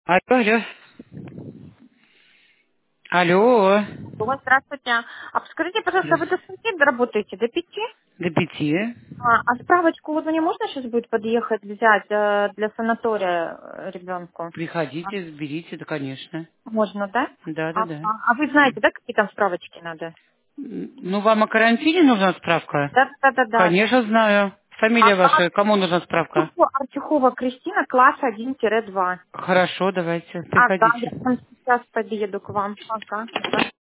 Алло, алло. Алло. Алло, здравствуйте. А подскажите, пожалуйста, вы до Здравствуйте. скольки работаете? До 5? До 5. А справочку вот мне можно сейчас будет подъехать взять для санатория ребенку? Приходите, заберите, да, конечно. Можно, да? Да, да, да. А вы знаете, да, какие там справочки надо? Ну, вам о карантине нужна справка? Да. Конечно, знаю. Фамилия ваша, кому нужна справка? Артюхова Кристина, класс 1-2. Хорошо, давайте, Ага, я приходите. там сейчас подъеду к вам. Ага.